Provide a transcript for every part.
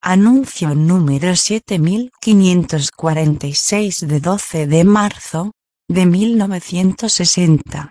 Anuncio número 7546 de 12 de marzo, de 1960.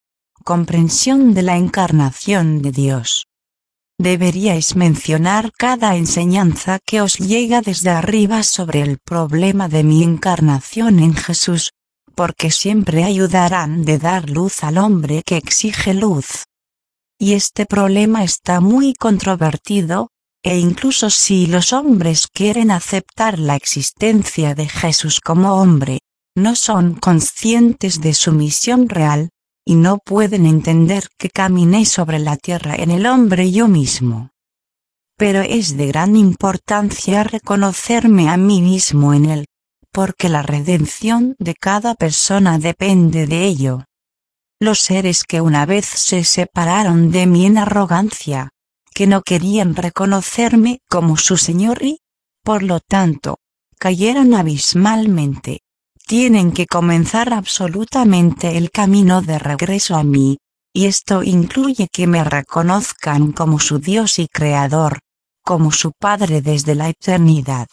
Comprensión de la encarnación de Dios. Deberíais mencionar cada enseñanza que os llega desde arriba sobre el problema de mi encarnación en Jesús, porque siempre ayudarán de dar luz al hombre que exige luz. Y este problema está muy controvertido, e incluso si los hombres quieren aceptar la existencia de Jesús como hombre, no son conscientes de su misión real, y no pueden entender que caminé sobre la tierra en el hombre yo mismo. Pero es de gran importancia reconocerme a mí mismo en él, porque la redención de cada persona depende de ello. Los seres que una vez se separaron de mí en arrogancia, que no querían reconocerme como su Señor y, por lo tanto, cayeron abismalmente, tienen que comenzar absolutamente el camino de regreso a mí, y esto incluye que me reconozcan como su Dios y Creador, como su Padre desde la eternidad.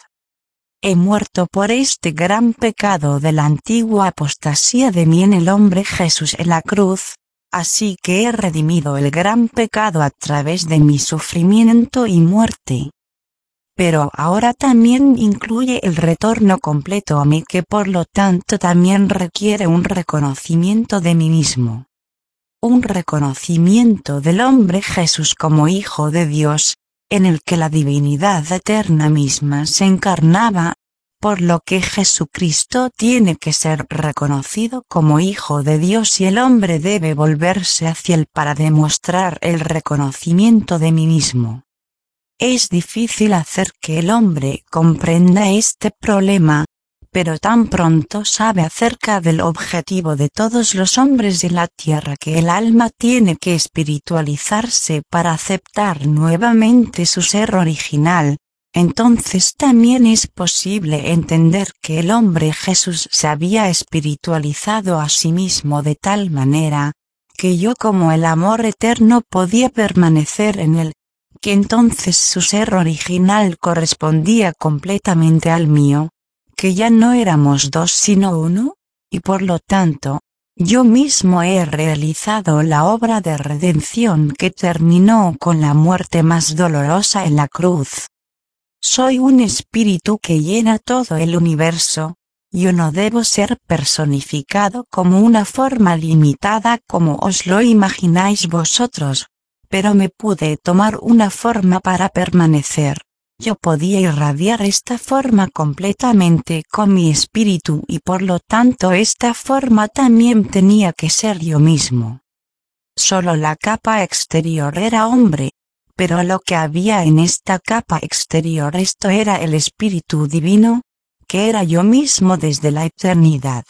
He muerto por este gran pecado de la antigua apostasía de mí en el hombre Jesús en la cruz, así que he redimido el gran pecado a través de mi sufrimiento y muerte. Pero ahora también incluye el retorno completo a mí, que por lo tanto también requiere un reconocimiento de mí mismo. Un reconocimiento del hombre Jesús como Hijo de Dios, en el que la divinidad eterna misma se encarnaba, por lo que Jesucristo tiene que ser reconocido como Hijo de Dios y el hombre debe volverse hacia él para demostrar el reconocimiento de mí mismo. Es difícil hacer que el hombre comprenda este problema, pero tan pronto sabe acerca del objetivo de todos los hombres en la tierra que el alma tiene que espiritualizarse para aceptar nuevamente su ser original, entonces también es posible entender que el hombre Jesús se había espiritualizado a sí mismo de tal manera, que yo como el amor eterno podía permanecer en él, que entonces su ser original correspondía completamente al mío, que ya no éramos dos sino uno, y por lo tanto, yo mismo he realizado la obra de redención que terminó con la muerte más dolorosa en la cruz. Soy un espíritu que llena todo el universo, yo no debo ser personificado como una forma limitada como os lo imagináis vosotros, pero me pude tomar una forma para permanecer. Yo podía irradiar esta forma completamente con mi espíritu y por lo tanto esta forma también tenía que ser yo mismo. Solo la capa exterior era hombre, pero lo que había en esta capa exterior esto era el Espíritu Divino, que era yo mismo desde la eternidad.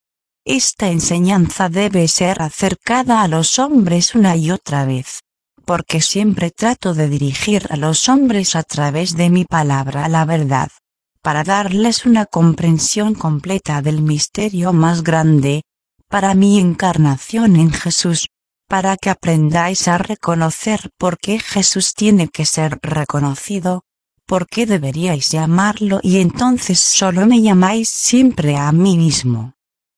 Esta enseñanza debe ser acercada a los hombres una y otra vez, porque siempre trato de dirigir a los hombres a través de mi palabra a la verdad, para darles una comprensión completa del misterio más grande, para mi encarnación en Jesús, para que aprendáis a reconocer por qué Jesús tiene que ser reconocido, por qué deberíais llamarlo y entonces solo me llamáis siempre a mí mismo.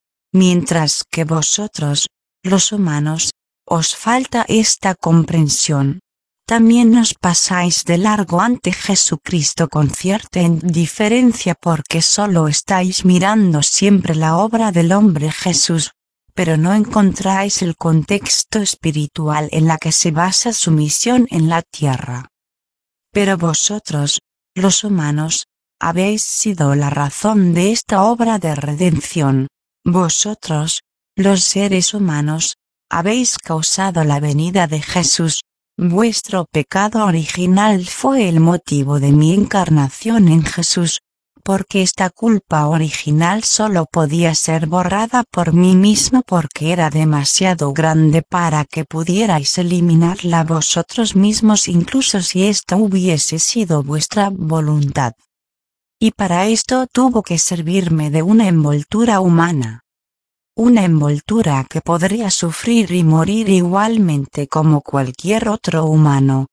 Mientras que vosotros, los humanos, os falta esta comprensión, también os pasáis de largo ante Jesucristo con cierta indiferencia porque solo estáis mirando siempre la obra del hombre Jesús, pero no encontráis el contexto espiritual en la que se basa su misión en la tierra. Pero vosotros, los humanos, habéis sido la razón de esta obra de redención, vosotros, los seres humanos, habéis causado la venida de Jesús, vuestro pecado original fue el motivo de mi encarnación en Jesús, porque esta culpa original solo podía ser borrada por mí mismo porque era demasiado grande para que pudierais eliminarla vosotros mismos incluso si esto hubiese sido vuestra voluntad. Y para esto tuvo que servirme de una envoltura humana. Una envoltura que podría sufrir y morir igualmente como cualquier otro humano,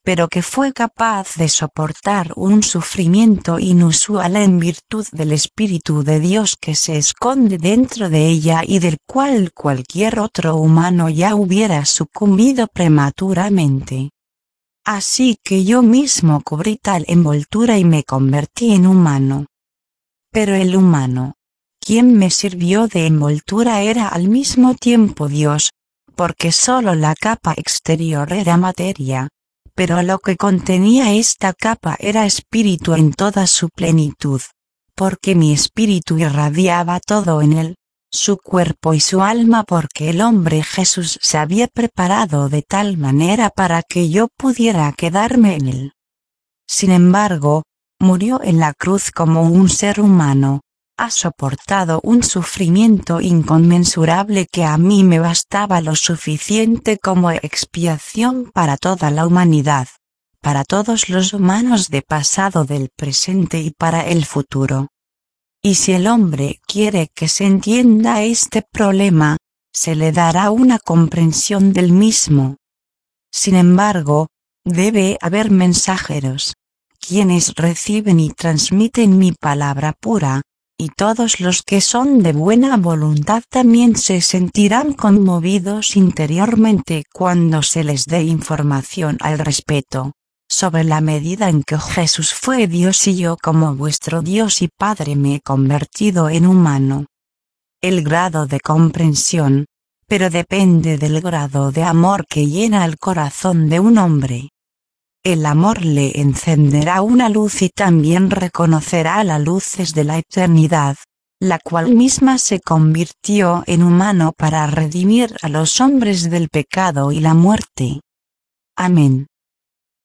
pero que fue capaz de soportar un sufrimiento inusual en virtud del Espíritu de Dios que se esconde dentro de ella y del cual cualquier otro humano ya hubiera sucumbido prematuramente. Así que yo mismo cubrí tal envoltura y me convertí en humano. Pero el humano, quien me sirvió de envoltura, era al mismo tiempo Dios, porque solo la capa exterior era materia, pero lo que contenía esta capa era espíritu en toda su plenitud, porque mi espíritu irradiaba todo en él, su cuerpo y su alma, porque el hombre Jesús se había preparado de tal manera para que yo pudiera quedarme en él. Sin embargo, murió en la cruz como un ser humano, ha soportado un sufrimiento inconmensurable que a mí me bastaba lo suficiente como expiación para toda la humanidad, para todos los humanos de pasado, del presente y para el futuro. Y si el hombre quiere que se entienda este problema, se le dará una comprensión del mismo. Sin embargo, debe haber mensajeros, quienes reciben y transmiten mi palabra pura, y todos los que son de buena voluntad también se sentirán conmovidos interiormente cuando se les dé información al respecto, sobre la medida en que Jesús fue Dios y yo como vuestro Dios y Padre me he convertido en humano. El grado de comprensión, pero depende del grado de amor que llena el corazón de un hombre. El amor le encenderá una luz y también reconocerá las luces de la eternidad, la cual misma se convirtió en humano para redimir a los hombres del pecado y la muerte. Amén.